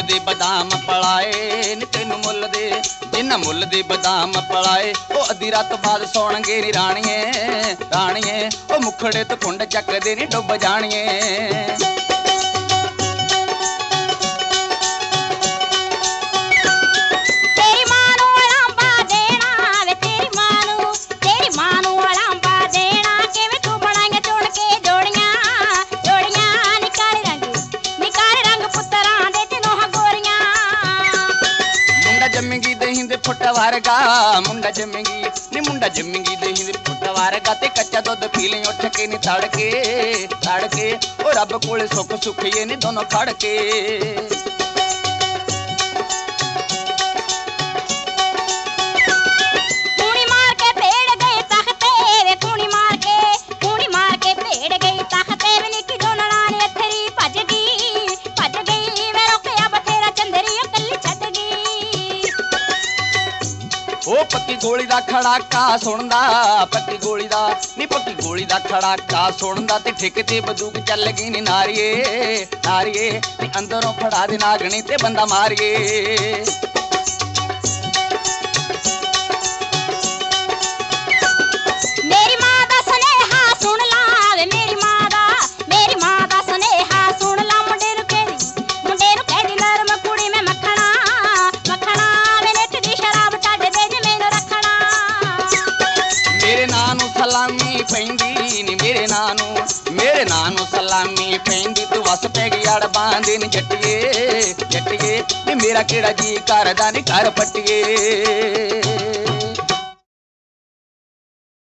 दे बादाम पलाए नी तेनू मुल दे जिन्ना मुल दे बादाम पलाए ओ अद्धी रात बाद सौणगे नी राणिए राणिए ओ मुखड़े तो कुंड चकदे नी डुब जाणिए। वारगा मुंडा जमेगी नी मुंडा जमेगी दही दे फुट वारगा ते कच्चा दुध पी ले उठ के नी तड़के तड़के ओ रब कोले सुख सुख ये नी दोनों खड़के। पक्की गोली दा खड़ाका सुनदा पक्की गोली दा नी पक्की गोली दा खड़ाका सुनदा ते ठिक ते बंदूक चल गई नी नारिये नारिये नी अंदरों फड़ा दे नागनी ते बंदा मारिये। मेरी मां दा सुनेहा सुन ला वे मेरी मां दा सुनेहा सुन ला मुंडे नु कहदी नरम कुड़ी में मखना मखना वे नेट दी शराब छड्ड दे सलामी पैंदी नी मेरे नानू सलामी पैंदी तू वस पै गई अड़ बांधे नी जट्टिए जट्टिए नी मेरा केड़ा जी करदा नी घर पट्टिए।